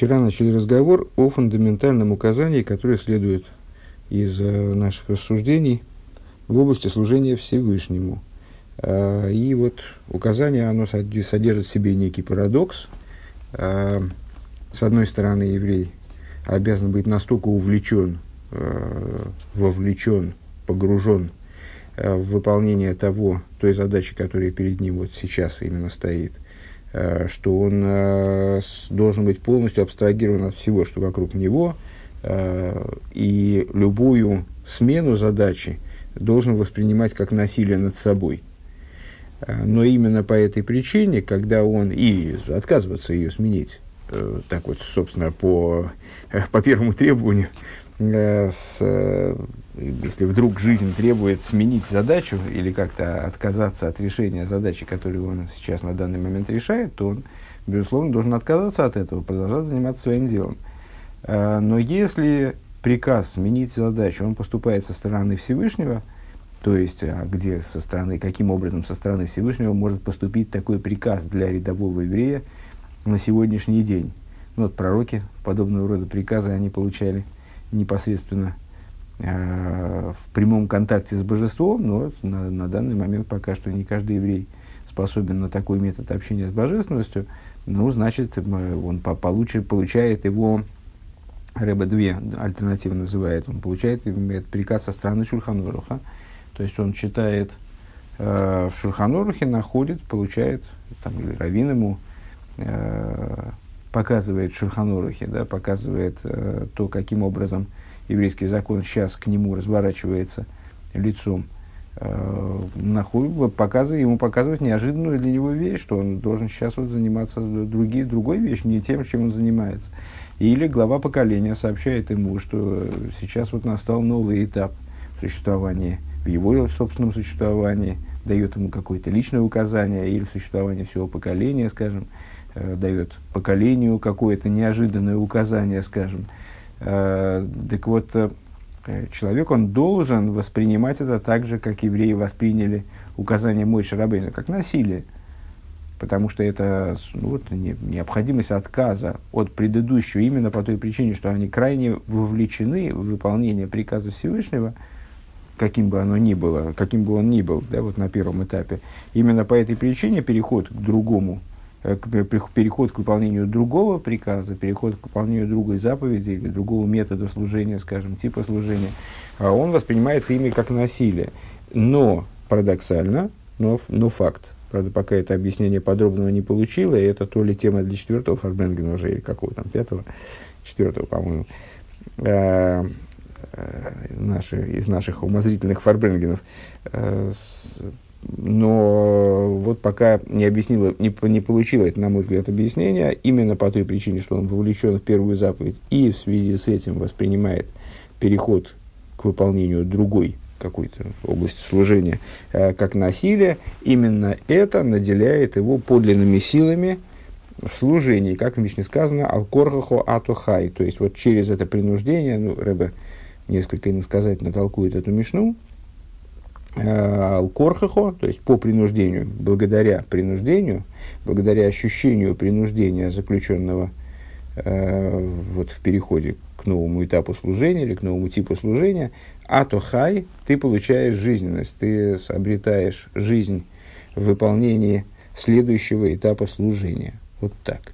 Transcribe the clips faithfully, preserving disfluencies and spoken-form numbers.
вчера начали разговор о фундаментальном указании, которое следует из э, наших рассуждений в области служения Всевышнему. Э, и вот указание, оно содержит в себе некий парадокс. Э, с одной стороны, еврей обязан быть настолько увлечен, э, вовлечен, погружен э, в выполнение того, той задачи, которая перед ним вот сейчас именно стоит, э, что он э, с, должен быть полностью абстрагирован от всего, что вокруг него, э, и любую смену задачи должен воспринимать как насилие над собой. Э, но именно по этой причине, когда он и отказываться ее сменить, э, так вот, собственно, по, э, по первому требованию, С, если вдруг жизнь требует сменить задачу или как-то отказаться от решения задачи, которую он сейчас на данный момент решает, то он, безусловно, должен отказаться от этого, продолжать заниматься своим делом. Но если приказ сменить задачу, он поступает со стороны Всевышнего, то есть где со стороны, каким образом со стороны Всевышнего может поступить такой приказ для рядового еврея на сегодняшний день. Ну, вот пророки подобного рода приказы они получали непосредственно э, в прямом контакте с божеством, но на, на данный момент пока что не каждый еврей способен на такой метод общения с божественностью. Ну, значит, он по, получит, получает его, Ребе две альтернативы называет, он получает этот приказ со стороны Шульхан Оруха, то есть он читает э, в Шульхан Орухе, находит, получает, там, или раввин ему э, показывает в Шульхан Орухе, да, показывает э, то, каким образом еврейский закон сейчас к нему разворачивается лицом, э, находит, показывает, ему показывает неожиданную для него вещь, что он должен сейчас вот заниматься другие, другой вещью, не тем, чем он занимается. Или глава поколения сообщает ему, что сейчас вот настал новый этап в существовании, в его собственном существовании, дает ему какое-то личное указание или в существовании всего поколения, скажем, дает поколению какое-то неожиданное указание, скажем. Э, так вот, э, человек, он должен воспринимать это так же, как евреи восприняли указание Мойше Рабейну, как насилие. Потому что это ну, вот, не, необходимость отказа от предыдущего именно по той причине, что они крайне вовлечены в выполнение приказа Всевышнего, каким бы оно ни было, каким бы он ни был, да, вот на первом этапе. Именно по этой причине переход к другому, переход к выполнению другого приказа, переход к выполнению другой заповеди или другого метода служения, скажем, типа служения, он воспринимается ими как насилие. Но парадоксально, но, но факт. Правда, пока это объяснение подробного не получило, и это то ли тема для четвертого фарбренгена уже, или какого там, пятого, четвертого, по-моему, э, э, наши, из наших умозрительных фарбренгенов. Э, с, Но вот пока не объяснила, не, не получила это, на мой взгляд, объяснение, именно по той причине, что он вовлечен в первую заповедь и в связи с этим воспринимает переход к выполнению другой какой-то области служения э, как насилие, именно это наделяет его подлинными силами в служении, как в Мишне сказано, «Ал-корхахо атохай», то есть вот через это принуждение, ну, Ребе несколько иносказательно толкует эту Мишну, Ал-корхахо, то есть по принуждению, благодаря принуждению, благодаря ощущению принуждения заключенного э, вот в переходе к новому этапу служения или к новому типу служения, атохай, ты получаешь жизненность, ты обретаешь жизнь в выполнении следующего этапа служения. Вот так.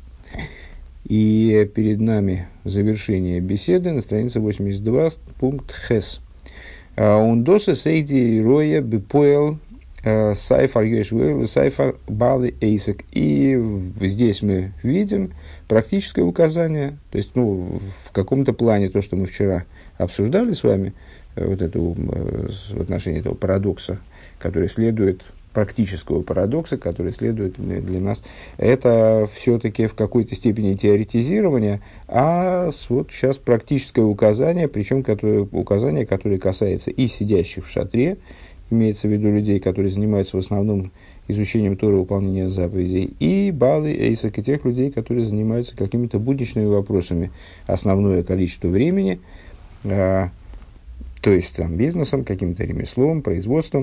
И перед нами завершение беседы на странице восемьдесят два, пункт Хес. Ундосы сейди роя бипоэл сайфар йошвуэл сайфар балы эйсек. И здесь мы видим практическое указание, то есть ну, в каком-то плане то, что мы вчера обсуждали с вами, вот это, в отношении этого парадокса, который следует, практического парадокса, который следует для, для нас, это все-таки в какой-то степени теоретизирование, а вот сейчас практическое указание, причем которое, указание, которое касается и сидящих в шатре, имеется в виду людей, которые занимаются в основном изучением Торы, выполнением заповедей, и балы, эйсак, и тех людей, которые занимаются какими-то будничными вопросами основное количество времени, а, то есть там, бизнесом, каким-то ремеслом, производством.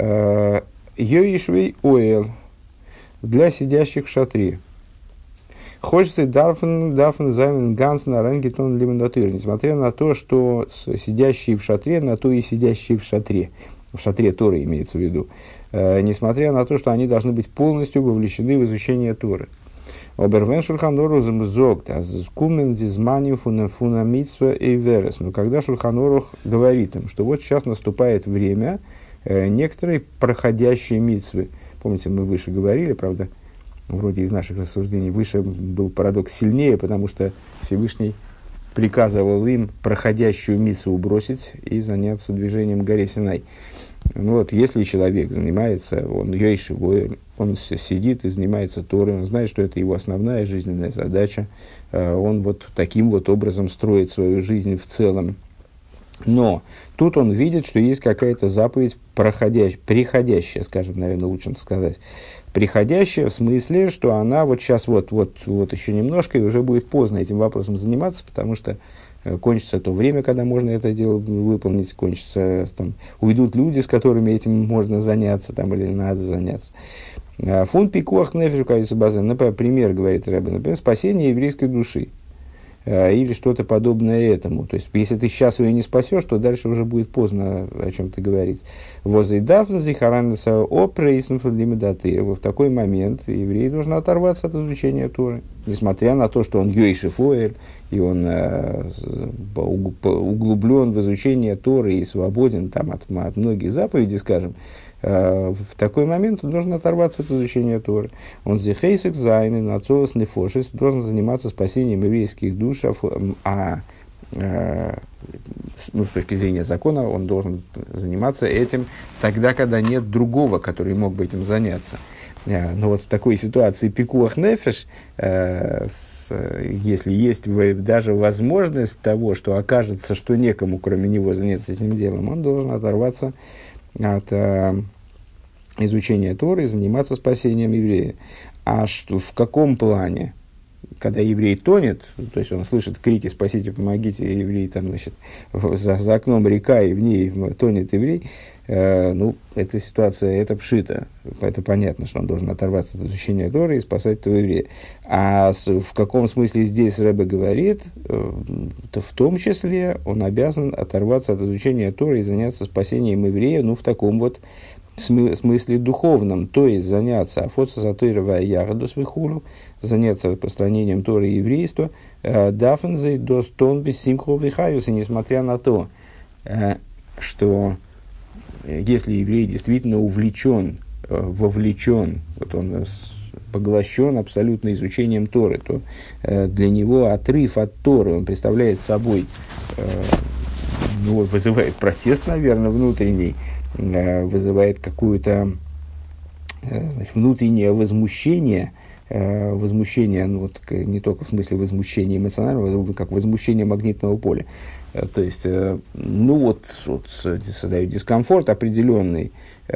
Йоишвей оэл для сидящих в шатре. Хочется дарфен, дарфен зайнен ганс на рангетон лимонатыр. Несмотря на то, что сидящие в шатре, на то и сидящие в шатре. В шатре Торы имеется в виду. Э, несмотря на то, что они должны быть полностью вовлечены в изучение Торы. Обервен Шульхан Орух зогт, а скумен дизмани фунамитсва и верес. Но когда Шульхан Орух говорит им, что вот сейчас наступает время э, некоторой проходящей митсвы. Помните, мы выше говорили, правда, вроде из наших рассуждений, выше был парадокс сильнее, потому что Всевышний приказывал им проходящую митсву бросить и заняться движением к горе Синай. Ну вот, если человек занимается, он йойши, он сидит и занимается Торой, он знает, что это его основная жизненная задача, он вот таким вот образом строит свою жизнь в целом. Но тут он видит, что есть какая-то заповедь проходящая, приходящая, скажем, наверное, лучше сказать, приходящая в смысле, что она вот сейчас вот, вот, вот еще немножко и уже будет поздно этим вопросом заниматься, потому что кончится то время, когда можно это дело выполнить, кончится, там, уйдут люди, с которыми этим можно заняться, там, или надо заняться. Фон пикуах нефиш, например, пример, говорит Рэбе, например, спасение еврейской души, или что-то подобное этому. То есть, если ты сейчас ее не спасешь, то дальше уже будет поздно о чем-то говорить. Возайдафнази харанаса опрейсенфлимедаты. В такой момент еврей должен оторваться от изучения Торы. Несмотря на то, что он йойшифоэль, и он э, углублен в изучение Торы и свободен там, от, от многих заповедей, скажем, э, в такой момент он должен оторваться от изучения Торы. Он зихейсик зайны, нацолос нефошис, должен заниматься спасением еврейских душ, а э, ну, с точки зрения закона он должен заниматься этим тогда, когда нет другого, который мог бы этим заняться. Но вот в такой ситуации пикуах нефеш, э, с, если есть даже возможность того, что окажется, что некому, кроме него, заняться этим делом, он должен оторваться от э, изучения Торы и заниматься спасением еврея. А что, в каком плане? Когда еврей тонет, то есть он слышит крики «спасите, помогите», еврей там, значит, за, за окном река, и в ней тонет еврей, э, ну, эта ситуация, это пшита, это понятно, что он должен оторваться от изучения Торы и спасать этого еврея. А с, в каком смысле здесь Рэбе говорит, э, то в том числе он обязан оторваться от изучения Торы и заняться спасением еврея, ну, в таком вот смысле духовном, то есть заняться афоца затыровая ягоду свихулю, заняться распространением Торы и еврейства, дафнзей до стон без симху вихаюса, несмотря на то, что если еврей действительно увлечен, вовлечен, вот он поглощен абсолютно изучением Торы, то для него отрыв от Торы, он представляет собой, ну, вызывает протест, наверное, внутренний, вызывает какое-то, значит, внутреннее возмущение, возмущение, ну, вот, не только в смысле возмущения эмоционального, как возмущение магнитного поля. То есть, ну вот, вот создает дискомфорт определенный,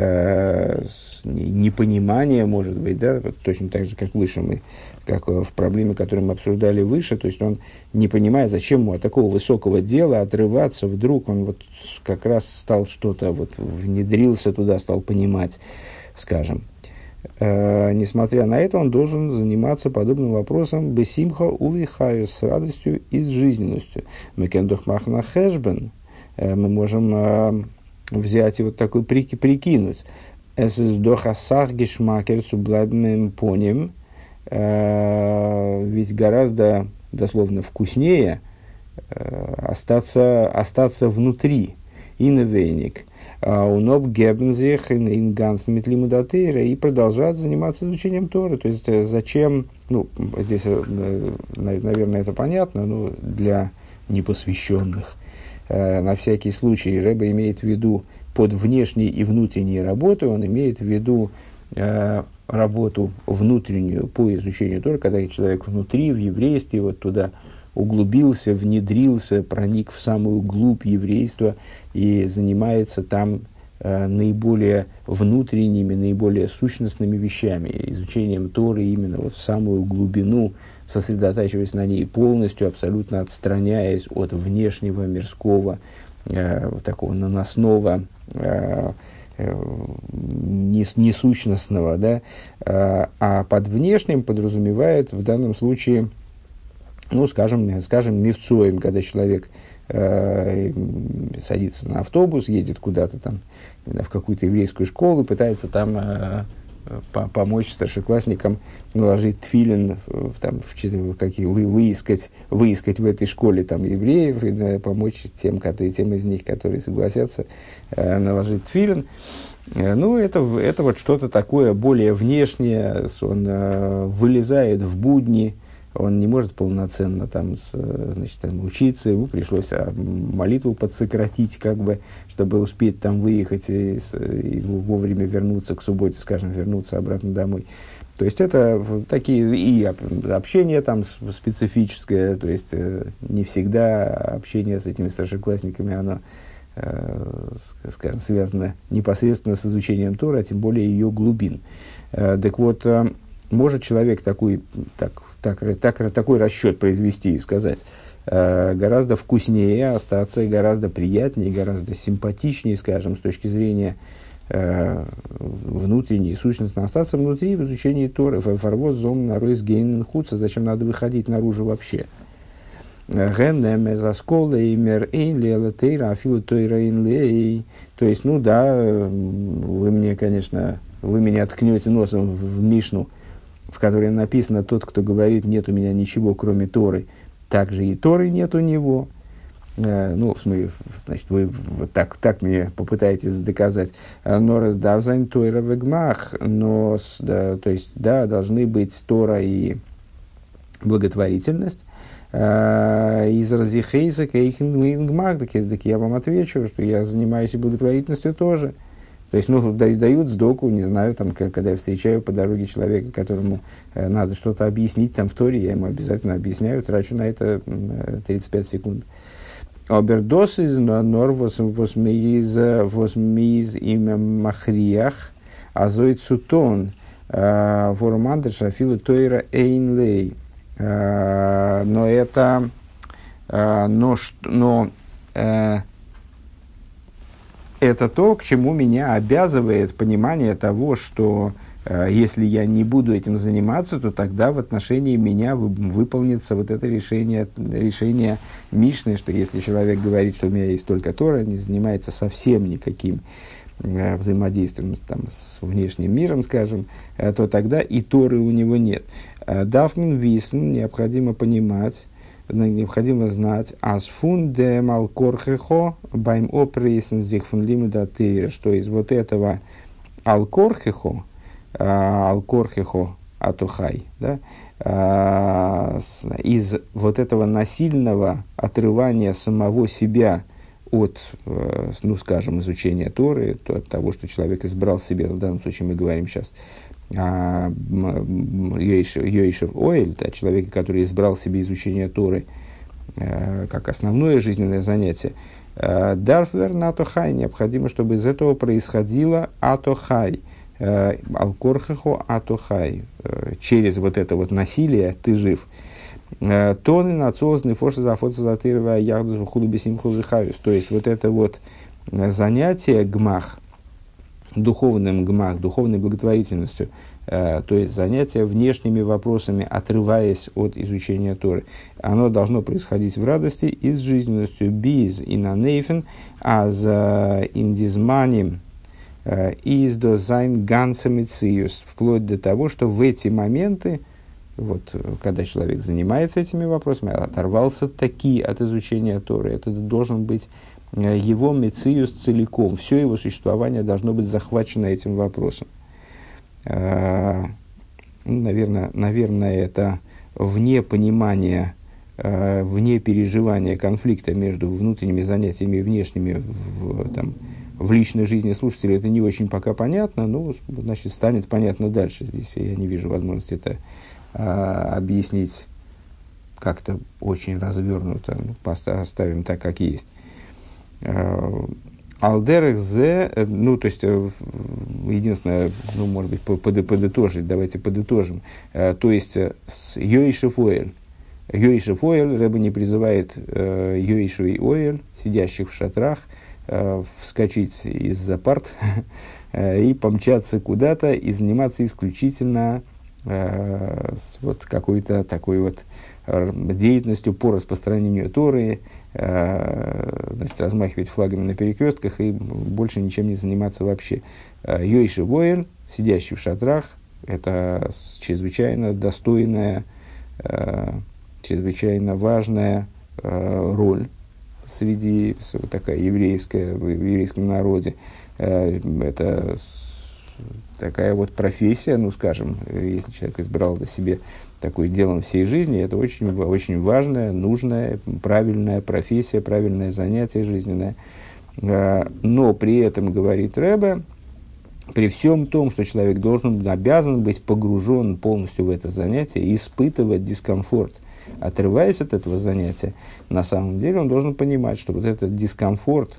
непонимание, может быть, да, точно так же, как выше мы, как в проблеме, которую мы обсуждали выше, то есть он не понимает, зачем ему от такого высокого дела отрываться, вдруг он вот как раз стал что-то, вот внедрился туда, стал понимать, скажем. Э, несмотря на это, он должен заниматься подобным вопросом бесимха улихаю, с радостью и с жизненностью. Мы кендухмахна хэшбен, мы можем э, взять и вот такой прики, прикинуть. Es ist doch a Sachgeschmacker zu bleiben поним, ведь гораздо, дословно, вкуснее э, остаться, остаться внутри, инновейник, уноб гебнзих инганс метлимудатейра, и продолжать заниматься изучением Торы. То есть, зачем, ну, здесь, наверное, это понятно, но для непосвященных, на всякий случай, Рэбе имеет в виду под внешней и внутренней работой, он имеет в виду э, работу внутреннюю по изучению Торы, когда человек внутри, в еврействе, вот туда углубился, внедрился, проник в самую глубь еврейства и занимается там э, наиболее внутренними, наиболее сущностными вещами, изучением Торы именно вот в самую глубину, сосредотачиваясь на ней полностью, абсолютно отстраняясь от внешнего, мирского, э, такого наносного, э, несущностного, да, а под внешним подразумевает в данном случае, ну, скажем, скажем, мифцоем, когда человек э, садится на автобус, едет куда-то там, в какую-то еврейскую школу, пытается там э, по помочь старшеклассникам наложить тфилин, там, в, какие, вы, выискать, выискать в этой школе там, евреев и да, помочь тем, которые, тем из них, которые согласятся э, наложить тфилин. Э, ну, это, это вот что-то такое более внешнее, он э, вылезает в будни, он не может полноценно там, с, значит, там, учиться, ему пришлось молитву подсократить, как бы, чтобы успеть там выехать и, и вовремя вернуться к субботе, скажем, вернуться обратно домой. То есть это такие и общение там специфическое, то есть не всегда общение с этими старшеклассниками, оно, скажем, связано непосредственно с изучением Торы, а тем более ее глубин. Так вот, может человек такой, так, так, так, такой расчет произвести и сказать, э, гораздо вкуснее остаться, гораздо приятнее, гораздо симпатичнее, скажем, с точки зрения э, внутренней сущности, остаться внутри в изучении Торы. Фарвоз зон на ройс гейн хуца, зачем надо выходить наружу вообще? То есть, ну да, вы мне, конечно, вы меня ткнете носом в Мишну, в которой написано: тот, кто говорит, нет у меня ничего, кроме Торы, также и Торы нет у него. Э, ну, в смысле, значит, вы вот так, так мне попытаетесь доказать. Но раздавзайн Тойра вегмах, но, да, то есть, да, должны быть Тора и благотворительность. Из разихейса кейхен вингмах, так я вам отвечу, что я занимаюсь и благотворительностью тоже. То есть, ну, дают сдоку, не знаю, там, когда я встречаю по дороге человека, которому э, надо что-то объяснить там в Торе, я ему обязательно объясняю, трачу на это э, тридцать пять секунд. Обердос из нор восмиз им махриях, азоид сутон, вормандер шафилу тойра эйнлей. Но это, но, но это то, к чему меня обязывает понимание того, что э, если я не буду этим заниматься, то тогда в отношении меня вы, выполнится вот это решение, решение Мишны, что если человек говорит, что у меня есть только Тора, не занимается совсем никаким э, взаимодействием там, с внешним миром, скажем, э, то тогда и Торы у него нет. Дафмин висн, необходимо понимать, необходимо знать, as fun de malkorchechо beim opreisen sich von limudatire, что из вот этого алкорхехо, алкорхехо атухай, да, из вот этого насильного отрывания самого себя от, ну, скажем, изучения Торы, то, от того, что человек избрал себе, в данном случае мы говорим сейчас, Йоишев Оэль, да, человека, который избрал себе изучение Торы э, как основное жизненное занятие, Дарфвер на Атохай, необходимо, чтобы из этого происходило Атохай, Алкорхехо Атохай, через вот это вот насилие ты жив. Тоны нацозны фоша зафоца затырва ягду хулубисим хулухавис, то есть вот это вот занятие гмах, духовным гмах, духовной благотворительностью, э, то есть занятие внешними вопросами, отрываясь от изучения Торы, оно должно происходить в радости и с жизненностью. Биз и нанейфен, а за индизманим из до зайн гансамициус, вплоть до того, что в эти моменты, вот, когда человек занимается этими вопросами, оторвался таки от изучения Торы, это должен быть его мециус целиком, все его существование должно быть захвачено этим вопросом. Э, наверное, наверное, это вне понимания, э, вне переживания конфликта между внутренними занятиями и внешними в, там, в личной жизни слушателя, это не очень пока понятно, но, значит, станет понятно дальше. Здесь я не вижу возможности это э, объяснить как-то очень развернуто, ну, оставим так, как есть. Алдерах зе, ну, то есть, единственное, ну, может быть, подытожить, давайте подытожим. То есть, Йоишев Оэль. Йоишев Оэль, Рэбе не призывает Йоишев и Оэль, сидящих в шатрах, э, вскочить из-за парт и помчаться куда-то и заниматься исключительно э, с вот какой-то такой вот деятельностью по распространению Торы, э, значит, размахивать флагами на перекрестках и больше ничем не заниматься вообще. Йойши Воэль, сидящий в шатрах, это чрезвычайно достойная, э, чрезвычайно важная э, роль среди, такая еврейская, в еврейском народе. Э, это такая вот профессия, ну, скажем, если человек избрал для себя такое делом всей жизни, это очень, очень важная, нужная, правильная профессия, правильное занятие жизненное. Но при этом, говорит Ребе, при всем том, что человек должен, обязан быть погружен полностью в это занятие, испытывать дискомфорт, отрываясь от этого занятия, на самом деле он должен понимать, что вот этот дискомфорт,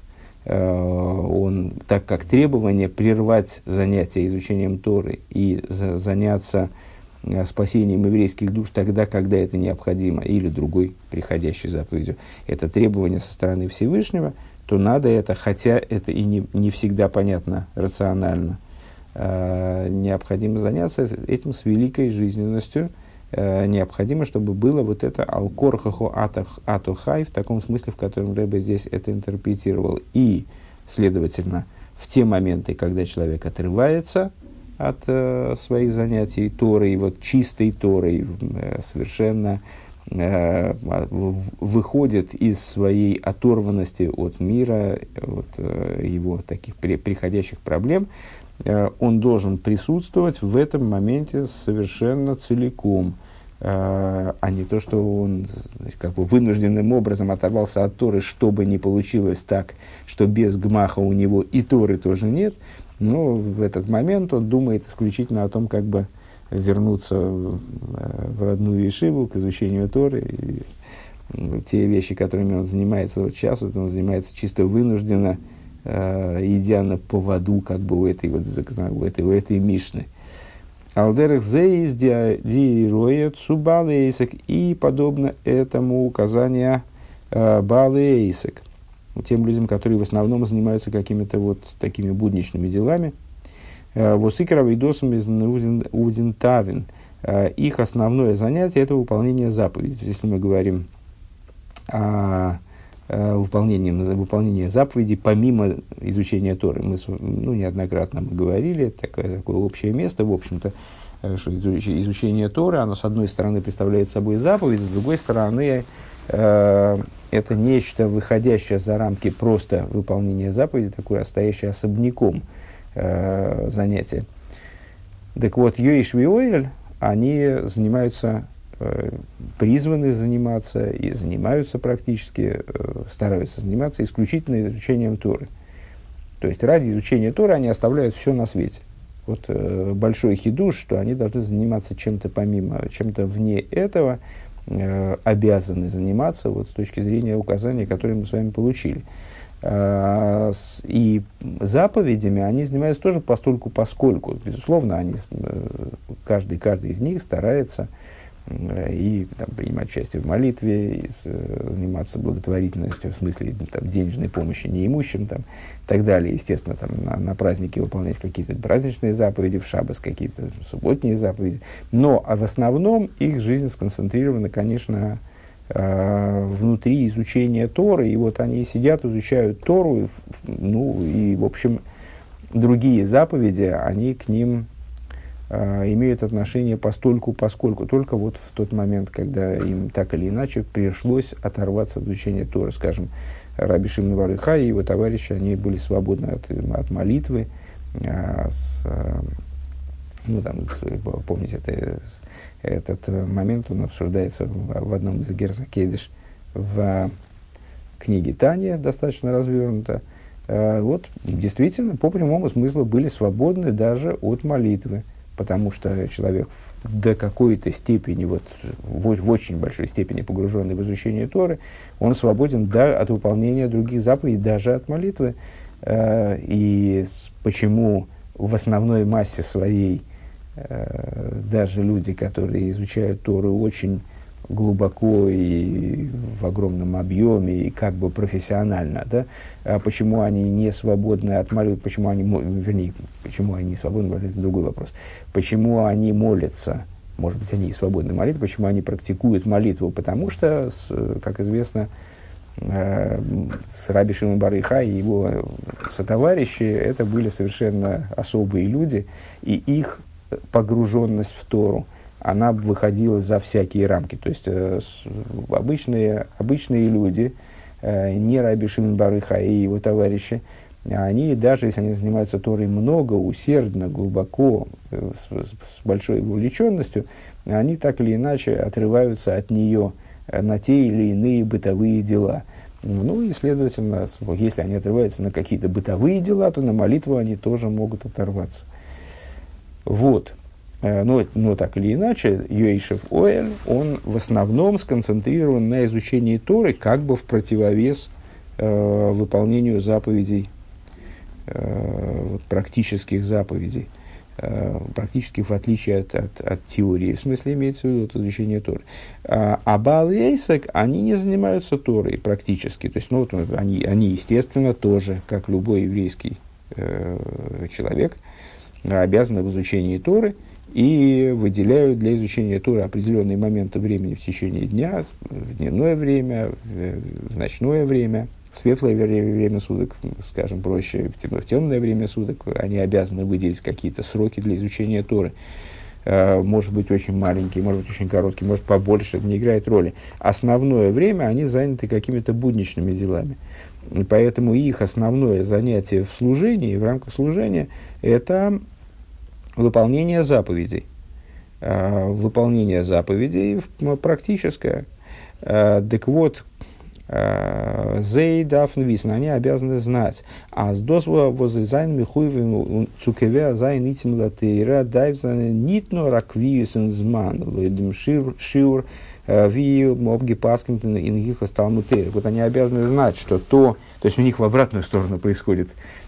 он, так как требование прервать занятие изучением Торы и за, заняться спасением еврейских душ тогда, когда это необходимо, или другой приходящей заповедью, это требование со стороны Всевышнего, то надо это, хотя это и не, не всегда понятно рационально, э, необходимо заняться этим с великой жизненностью, э, необходимо, чтобы было вот это «алкорхахо атохай», в таком смысле, в котором Ребе здесь это интерпретировал, и, следовательно, в те моменты, когда человек отрывается от э, своих занятий Торой, вот чистой Торой, э, совершенно э, выходит из своей оторванности от мира, от э, его таких при, приходящих проблем, э, он должен присутствовать в этом моменте совершенно целиком, э, а не то, что он как бы вынужденным образом оторвался от Торы, чтобы не получилось так, что без гмаха у него и Торы тоже нет. Но в этот момент он думает исключительно о том, как бы вернуться в, в родную ешиву, к изучению Торы. И те вещи, которыми он занимается вот сейчас, вот он занимается чисто вынужденно, э, идя на поводу как бы у этой, вот, у этой, у этой Мишны. Алдерах зеис диироя цубалейсек, и подобно этому указание э, балейсек. Тем людям, которые в основном занимаются какими-то вот такими будничными делами. Восикера вейдосом из Удинтавин. Их основное занятие – это выполнение заповедей. Если мы говорим о выполнении, выполнении заповедей помимо изучения Торы, мы ну, неоднократно мы говорили, такое, такое общее место, в общем-то, что изучение Торы, оно с одной стороны представляет собой заповедь, с другой стороны это нечто, выходящее за рамки просто выполнения заповеди, такое, а стоящее особняком э, занятие. Так вот, Йоиш Виоэль, они занимаются, э, призваны заниматься и занимаются практически, э, стараются заниматься исключительно изучением Торы. То есть ради изучения Торы они оставляют все на свете. Вот э, большой хидуш, что они должны заниматься чем-то помимо, чем-то вне этого, обязаны заниматься вот, с точки зрения указаний, которые мы с вами получили. И заповедями они занимаются тоже постольку поскольку. Безусловно, они, каждый, каждый из них старается и там, принимать участие в молитве, и заниматься благотворительностью, в смысле там, денежной помощи неимущим там, и так далее. Естественно, там, на, на праздники выполнять какие-то праздничные заповеди, в шаббас какие-то субботние заповеди. Но а в основном их жизнь сконцентрирована, конечно, э, внутри изучения Торы. И вот они сидят, изучают Тору, и, ну, и, в общем, другие заповеди, они к ним имеют отношение постольку, поскольку только вот в тот момент, когда им так или иначе пришлось оторваться от изучения Торы. Скажем, Раби Шимон бар Йохай и его товарищи, они были свободны от, от молитвы. А, с, ну, там, с, помните, это, этот момент, он обсуждается в, в одном из Герза Кейдиш в книге Таня, достаточно развернуто. А, вот, действительно, по прямому смыслу были свободны даже от молитвы. Потому что человек до какой-то степени, вот, в, в очень большой степени погруженный в изучение Торы, он свободен да, от выполнения других заповедей, даже от молитвы. Э, и с, почему в основной массе своей э, даже люди, которые изучают Тору очень глубоко и в огромном объеме, и как бы профессионально, да, а почему они не свободны от молитвы, почему они, вернее, почему они не свободны, это другой вопрос, почему они молятся, может быть, они и свободны молитвы, почему они практикуют молитву, потому что, как известно, с Раби Шимон бар Йохай и его сотоварищи это были совершенно особые люди, и их погруженность в Тору, она выходила за всякие рамки. То есть э, с, обычные, обычные люди, э, не Раби Шимон бар Йохай и его товарищи, они, даже если они занимаются Торой много, усердно, глубоко, э, с, с большой увлеченностью, они так или иначе отрываются от нее на те или иные бытовые дела. Ну и, следовательно, если они отрываются на какие-то бытовые дела, то на молитву они тоже могут оторваться. Вот. Но, но так или иначе, Йошев Оэль, он в основном сконцентрирован на изучении Торы, как бы в противовес э, выполнению заповедей, э, вот, практических заповедей, э, практических в отличие от, от, от теории, в смысле имеется в виду от изучения Торы. А, а Баал и Эйсек, они не занимаются Торой практически, то есть, ну, вот, они, они, естественно, тоже, как любой еврейский э, человек, обязаны в изучении Торы, и выделяют для изучения Торы определенные моменты времени в течение дня, в дневное время, в ночное время, в светлое время суток, скажем проще, в темное время суток. Они обязаны выделить какие-то сроки для изучения Торы. Может быть очень маленькие, может быть очень короткие, может побольше, это не играет роли. Основное время они заняты какими-то будничными делами. И поэтому их основное занятие в служении, в рамках служения, это выполнение заповедей. А, выполнение заповедей практическое. А, так вот, зей дафн висн, они обязаны знать. А с досва воззайн михуевым цукевя зайн итим латейра дайвзан нитно раквиюсен зман лойдем шиур ви мовги паскинтен ингихас талмутейр. Вот они обязаны знать, что то, то есть у них в обратную сторону происходит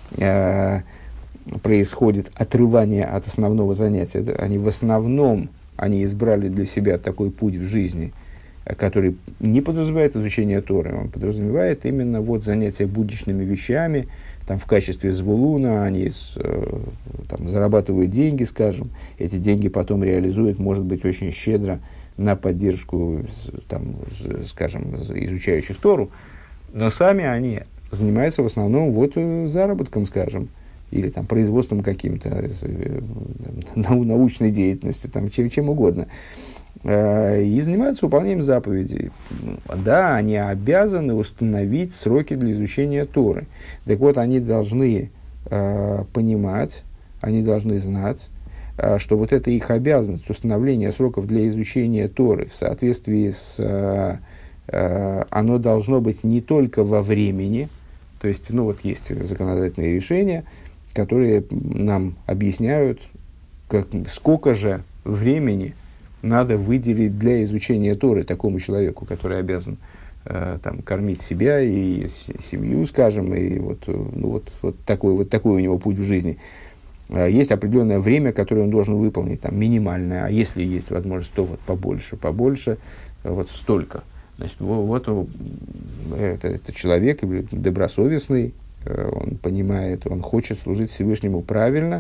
происходит отрывание от основного занятия. Они в основном, они избрали для себя такой путь в жизни, который не подразумевает изучение Торы, он подразумевает именно вот занятия будничными вещами, там, в качестве звулуна, они с, там, зарабатывают деньги, скажем, эти деньги потом реализуют, может быть, очень щедро на поддержку, там, скажем, изучающих Тору, но сами они занимаются в основном вот заработком, скажем, или там, производством каким-то, там, научной деятельностью, там, чем, чем угодно. И занимаются выполнением заповедей. Да, они обязаны установить сроки для изучения Торы. Так вот, они должны э, понимать, они должны знать, э, что вот эта их обязанность установления сроков для изучения Торы в соответствии с... Э, э, оно должно быть не только во времени, то есть, ну вот есть законодательные решения, которые нам объясняют, как, сколько же времени надо выделить для изучения Торы такому человеку, который обязан э, там, кормить себя и семью, скажем, и вот, ну, вот, вот, такой, вот такой у него путь в жизни. Э, есть определенное время, которое он должен выполнить, там, минимальное, а если есть возможность, то вот побольше, побольше, вот столько. Значит, вот, вот это, это человек добросовестный, он понимает, он хочет служить Всевышнему правильно,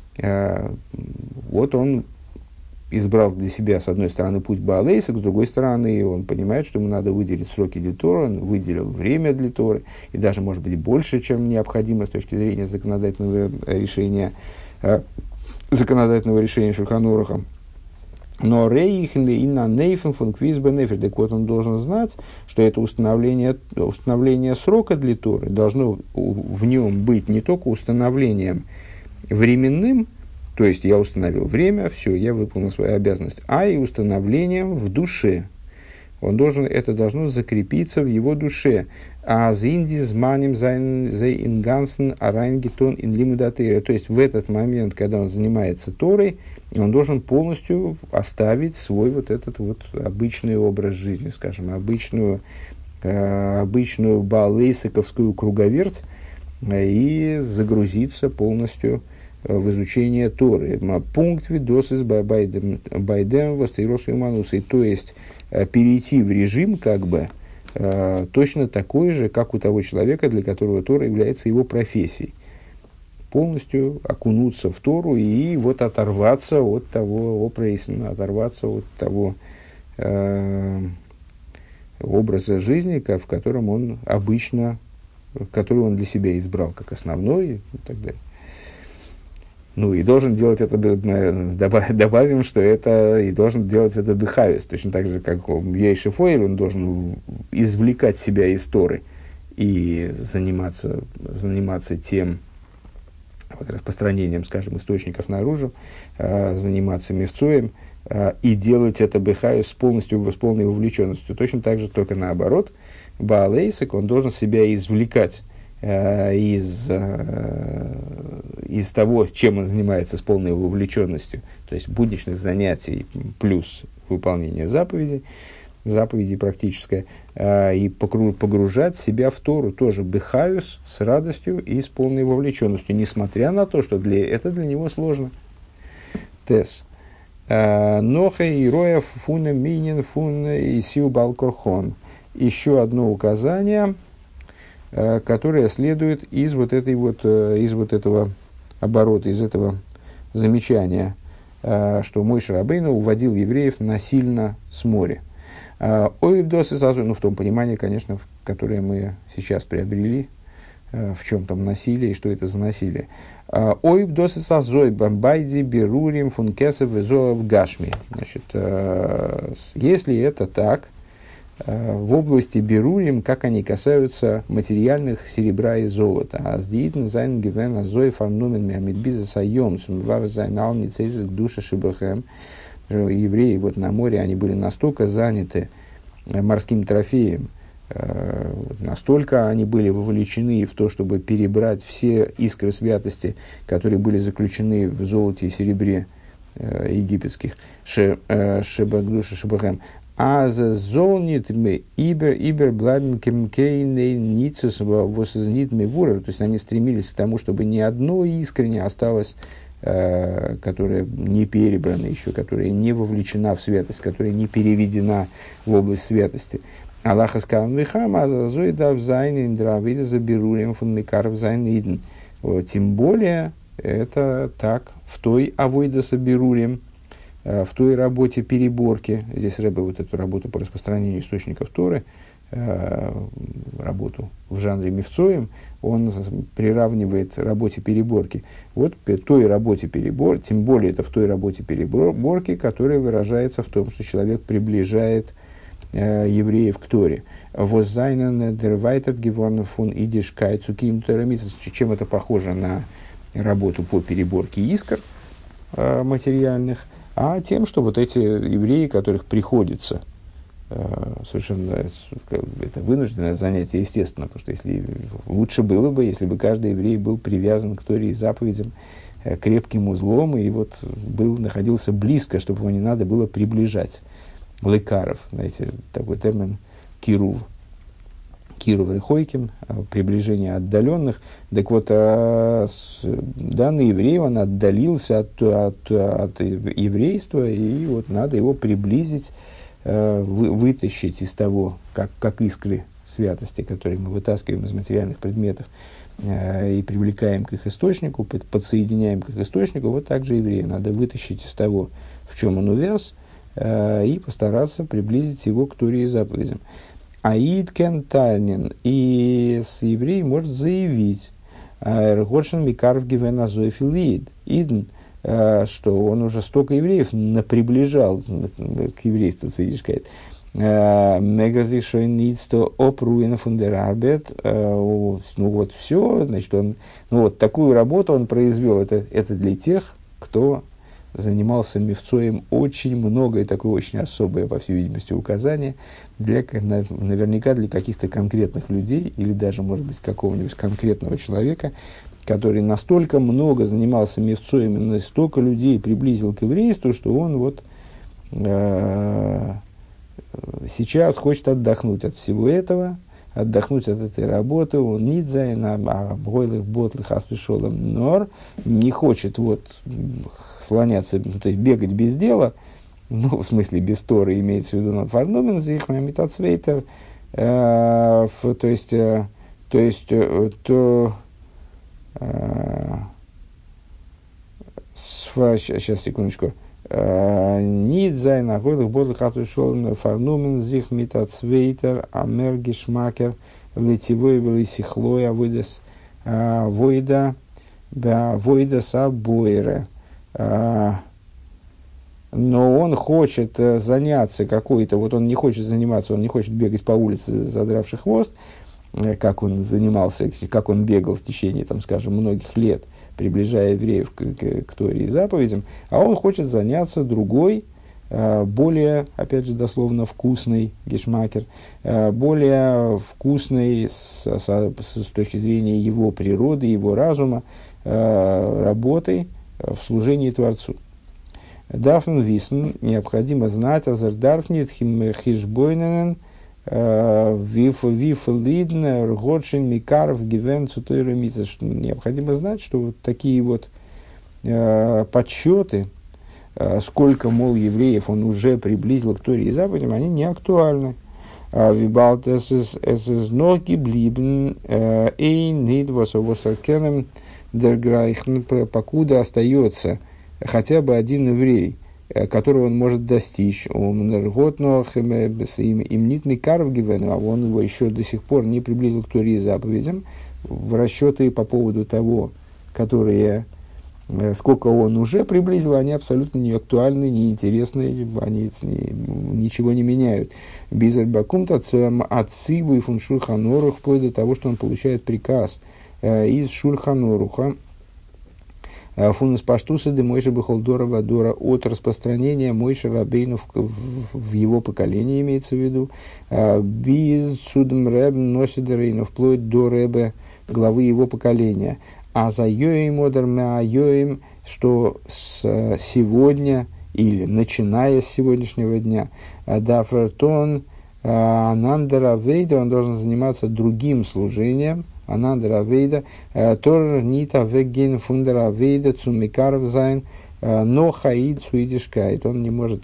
вот он избрал для себя, с одной стороны, путь Баал Эйсек, с другой стороны, он понимает, что ему надо выделить сроки для Торы, он выделил время для Торы, и даже, может быть, больше, чем необходимо с точки зрения законодательного решения, законодательного решения Шульхан Аруха. Но рейхен инна нейфен фон квизбе нефер, так вот он должен знать, что это установление, установление срока для Торы должно в нем быть не только установлением временным, то есть я установил время, все, я выполнил свою обязанность, а и установлением в душе. Он должен, это должно закрепиться в его душе. А зинди зманим зей ингансен арайнгетон ин лимудатейра. То есть в этот момент, когда он занимается Торой, он должен полностью оставить свой вот этот вот обычный образ жизни, скажем, обычную, э, обычную баал эйсековскую круговерть, э, и загрузиться полностью в изучение Торы. Пункт видосис байдем востейросу иманусы. То есть перейти в режим, как бы, точно такой же, как у того человека, для которого Тора является его профессией. Полностью окунуться в Тору и вот оторваться от того опрейсена, оторваться от того э, образа жизни, в котором он обычно, который он для себя избрал как основной и так далее. Ну и должен делать это, добавим, что это и должен делать это бехавис, точно так же, как Ейшефоэль, он должен извлекать себя из Торы и заниматься, заниматься тем, вот, распространением, скажем, источников наружу, э, заниматься мифцоем э, и делать это бехаю с, полностью, с полной вовлеченностью. Точно так же, только наоборот, Баалейсик, он должен себя извлекать э, из, э, из того, чем он занимается с полной вовлеченностью, то есть будничных занятий плюс выполнение заповедей, заповедей практическое, э, и погружать себя в Тору тоже бехаюс с радостью и с полной вовлеченностью, несмотря на то, что для, это для него сложно. Тес. Ноха и роя фуна минин фуна и сиу балкорхон. Еще одно указание, э, которое следует из вот, этой вот, э, из вот этого оборота, из этого замечания, э, что Мойше Рабейну уводил евреев насильно с моря. Оибдосы сразу, ну, в том понимании, конечно, которое мы сейчас приобрели, в чем там насилие и что это за насилие. Оибдосы сазой бамбайди берурим функесов везоав гашми. Значит, если это так, в области берурим, как они касаются материальных серебра и золота. А сдиитн зайн гивен азой фарнумен миамидбиза сайом сумвар зайн алницейзик душа шибахем. Евреи вот на море, они были настолько заняты морским трофеем, э, настолько они были вовлечены в то, чтобы перебрать все искры святости, которые были заключены в золоте и серебре э, египетских, шебагдуша шебахэм, а за золнит мы ибер ибер блабим кемкейней ницус восознит мивура, то есть они стремились к тому, чтобы ни одно искренне осталось, которая не перебрана еще, которая не вовлечена в святость, которая не переведена в область святости. Аллаха сказал: «Михам азазой дав зайн индравида заберурим фун микаров зайн идн». Тем более, это так в той авойда соберурим, в той работе переборки. Здесь Рэбе вот эту работу по распространению источников Торы, работу в жанре мифцоим, он приравнивает работе переборки. Вот той работе переборки, тем более это в той работе переборки, которая выражается в том, что человек приближает э, евреев к Торе. Воззайнен дервайтер геворн фун идиш кайцуким торамисс. Чем это похоже на работу по переборке искр э, материальных, а тем, что вот эти евреи, которых приходится совершенно, это вынужденное занятие, естественно, потому что если, лучше было бы, если бы каждый еврей был привязан к Торе и заповедям крепким узлом, и вот был, находился близко, чтобы его не надо было приближать. Лекаров, знаете, такой термин кирув, кирув рехойким, приближение отдаленных. Так вот, данный еврей, он отдалился от, от, от еврейства, и вот надо его приблизить, Вы, вытащить из того, как, как искры святости, которые мы вытаскиваем из материальных предметов э, и привлекаем к их источнику, под, подсоединяем к их источнику, вот так же еврея надо вытащить из того, в чем он увяз, э, и постараться приблизить его к Торе и заповедям. Аид кентанин, и с евреем может заявить, «Эргошен микарв гивен азоефилид, идн», что он уже столько евреев приближал к еврейству, цидишкает. Ну вот все, значит, он, ну вот такую работу он произвел. Это, это для тех, кто занимался мифцоем очень много, и такое очень особое, по всей видимости, указание, для, наверняка для каких-то конкретных людей, или даже, может быть, какого-нибудь конкретного человека, который настолько много занимался мифцоем, и настолько людей приблизил к еврейству, что он вот э, сейчас хочет отдохнуть от всего этого, отдохнуть от этой работы, он нидзайн, а бойлых ботлых аспешолом нор, не хочет вот слоняться, то есть бегать без дела, ну, в смысле, без Торы имеется в виду, на фарнумен, зих, мамитацвейтер, то есть, то есть, то, сейчас, секундочку, Нит зайн агойлых бодлых аспешолом фарнумен, зих, митацвейтер, амер, гешмакер, летевой велисихлой, авойдас, войда, войда сабойре. Но он хочет заняться какой-то, вот он не хочет заниматься, он не хочет бегать по улице, задравший хвост, как он занимался, как он бегал в течение, там, скажем, многих лет, приближая евреев к, к, к Торе и заповедям, а он хочет заняться другой, более, опять же, дословно вкусной, гешмакер, более вкусной с, с, с точки зрения его природы, его разума, работой в служении Творцу. Дафн висн, необходимо знать, азердарфнит хишбойненен, виф лидн, рготшин, микаров, гивен, цутойремица. Необходимо знать, что вот такие вот э, подсчеты, э, сколько, мол, евреев он уже приблизил к Торе и заповедям, они не актуальны. Вибалт эсэс ноги блибн эйн нид восовосаркенем дерграйхн, покуда остается хотя бы один еврей, которого он может достичь. Он имнитный карв гивен, а он его еще до сих пор не приблизил к Торе и заповедям. В расчеты по поводу того, которые, сколько он уже приблизил, они абсолютно не актуальны, не интересны, они ничего не меняют. Бизер бакумта отциву и фун шульханорух, вплоть до того, что он получает приказ из шульханоруха, фунес паштуса де Мойша Бехолдора Вадора, от распространения Мойша Рабейну в, в, в его поколении, имеется в виду, без судом Рэб Носидерейну, вплоть до Рэбе, главы его поколения. А за Йоим Одерме Айоим, что с сегодня, или начиная с сегодняшнего дня, Дафрартон Анандера Вейда, он должен заниматься другим служением, Анандера Вейда, Тор Нита Вегген Фундера Вейда Цумикаров Зайн, но Хаид Суидишкайт. Он не может,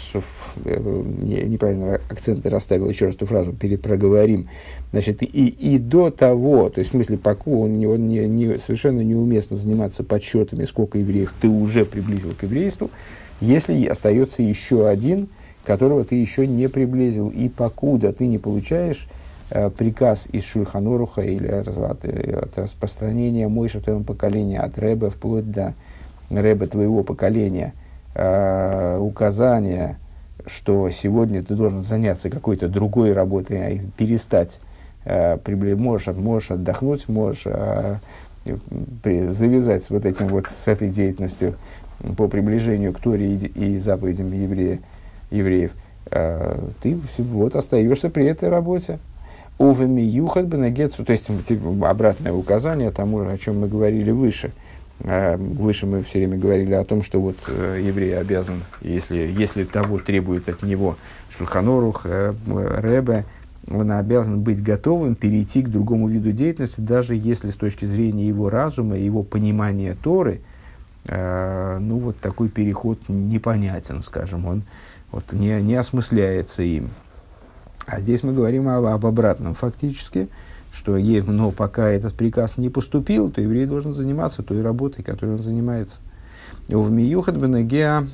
неправильно акценты расставил, еще раз эту фразу перепроговорим. Значит, и, и до того, то есть в смысле, пока он, не, он не, не, совершенно неуместно заниматься подсчетами, сколько евреев ты уже приблизил к еврейству, если остается еще один, которого ты еще не приблизил, и покуда ты не получаешь э, приказ из Шульханоруха или от, от распространения Мойши в твоем поколении, от Рэбе вплоть до Рэбе твоего поколения, э, указания, что сегодня ты должен заняться какой-то другой работой, а перестать, э, прибли, можешь, можешь отдохнуть, можешь э, при, завязать с вот этим вот, с этой деятельностью по приближению к Торе и, и заповедям еврея, евреев, э, ты вот остаешься при этой работе. Увеми юхат бенагецу, то есть обратное указание тому, о чем мы говорили выше. Э, выше мы все время говорили о том, что вот э, еврей обязан, если, если того требует от него Шульханорух, э, Ребе, он обязан быть готовым перейти к другому виду деятельности, даже если с точки зрения его разума, его понимания Торы, э, ну вот такой переход непонятен, скажем, он вот, не, не осмысляется им. А здесь мы говорим об, об обратном фактически, что е, но пока этот приказ не поступил, то еврей должен заниматься той работой, которой он занимается. В миюхат бенегеа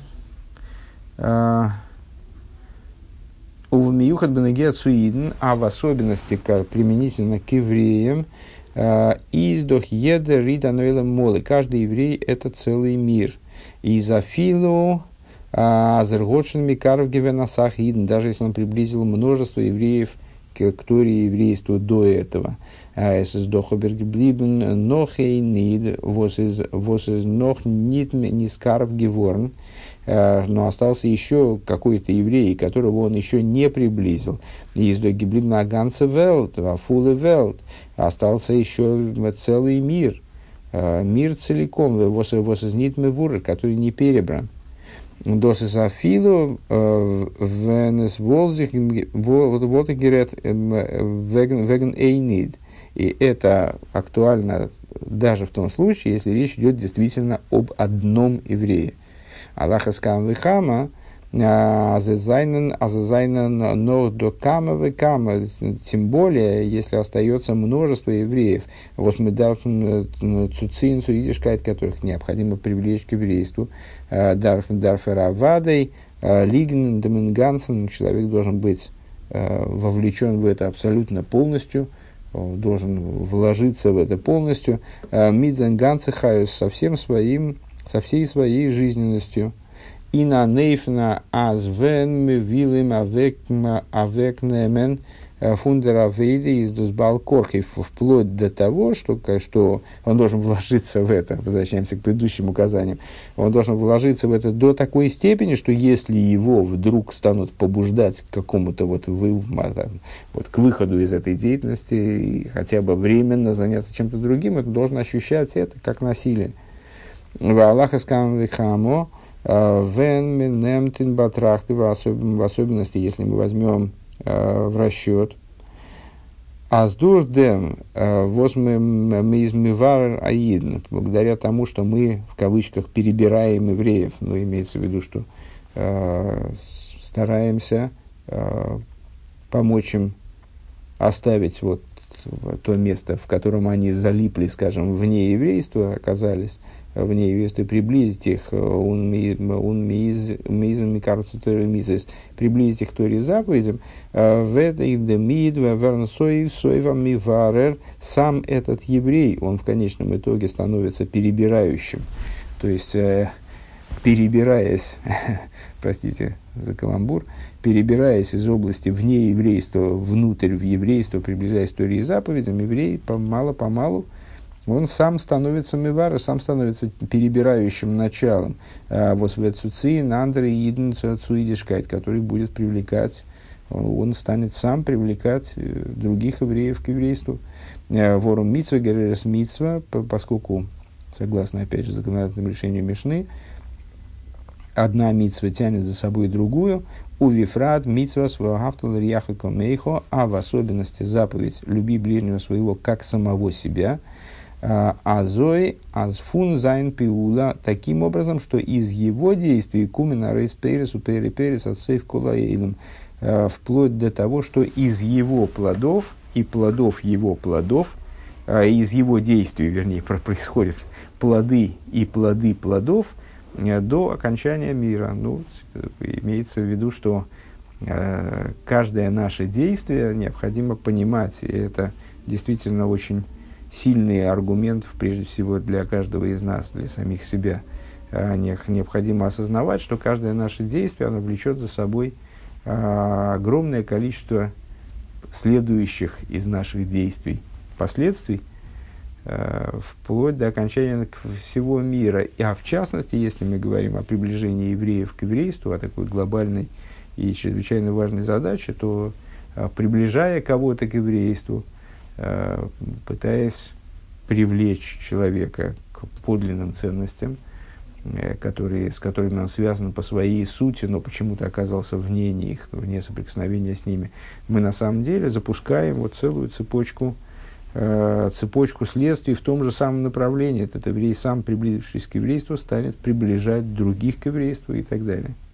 в миюхат бенегеа цуиден, а в особенности как применительно к евреям, издох еда рида нойлем молы. Каждый еврей – это целый мир. Изафилу азерготшин микаров гивенасах иден, даже если он приблизил множество евреев к, к Торе и еврейству до этого. Es ist doch übergeblieben noch ein Nid, was ist noch nicht нискаров geworden, но остался еще какой-то еврей, которого он еще не приблизил. Ist doch geblieben a ganze Welt, a fulle Welt, остался еще целый мир, мир целиком, was ist nicht mehr, который не перебран. Досыс афилу венес волзих вот и говорят веген эйнид. И это актуально даже в том случае, если речь идет действительно об одном еврее. Аллаха скам вихама азезайнен азезайнен но до кама векама. Тем более, если остается множество евреев, вот мы дарфен цуцин цуидишкайт, которых необходимо привлечь к еврейству, дарфен дарферавадой лиген домингансен, человек должен быть вовлечен в это абсолютно полностью, должен вложиться в это полностью, мидзанганцехаюс со всем своим, со всей своей жизненностью. И на нейфна азвен мивилим авекнемен фундеравейди из дусбалкорхи, вплоть до того, что, что он должен вложиться в это, возвращаемся к предыдущим указаниям, он должен вложиться в это до такой степени, что если его вдруг станут побуждать к какому-то вот, вы, вот к выходу из этой деятельности, и хотя бы временно заняться чем-то другим, он должен ощущать это как насилие. В Аллаха скам вихамо вен минемтин батрахты, в особенности, если мы возьмем э, в расчет аздурдем возмеизмивар аидн, благодаря тому, что мы в кавычках перебираем евреев, но имеется в виду, что э, стараемся э, помочь им оставить вот то место, в котором они залипли, скажем, вне еврейства, оказались вне еврейства, приблизить их, он приблизить их к Торе заповедям, сам этот еврей, он в конечном итоге становится перебирающим, то есть, перебираясь, простите за каламбур, перебираясь из области вне еврейства внутрь в еврейство, приближаясь к Торе и заповедям, еврей мало-помалу он сам становится мивара, сам становится перебирающим началом. Вот в Эцуци, Нандре, Иден, Цуидишкайт, который будет привлекать, он станет сам привлекать других евреев к еврейству. Ворум митцва, геререс митцва, поскольку, согласно, опять же, законодательному решению Мишны, одна митцва тянет за собой другую, у вифрат митцва свагафтал рьяха комейхо, а в особенности заповедь «люби ближнего своего как самого себя», азой азфун зайн пиула, таким образом, что из его действий кумина рейс перес упери перес отсейв колаэйлем, вплоть до того, что из его плодов и плодов его плодов, из его действий, вернее, происходят плоды и плоды плодов до окончания мира. Ну, имеется в виду, что каждое наше действие необходимо понимать, и это действительно очень сильный аргумент, прежде всего, для каждого из нас, для самих себя. Необходимо осознавать, что каждое наше действие, оно влечет за собой огромное количество следующих из наших действий последствий, вплоть до окончания всего мира. А в частности, если мы говорим о приближении евреев к еврейству, о такой глобальной и чрезвычайно важной задаче, то, приближая кого-то к еврейству, пытаясь привлечь человека к подлинным ценностям, которые, с которыми он связан по своей сути, но почему-то оказался вне них, вне соприкосновения с ними, мы на самом деле запускаем вот целую цепочку, цепочку следствий в том же самом направлении. Этот еврей, сам приблизившись к еврейству, станет приближать других к еврейству и так далее.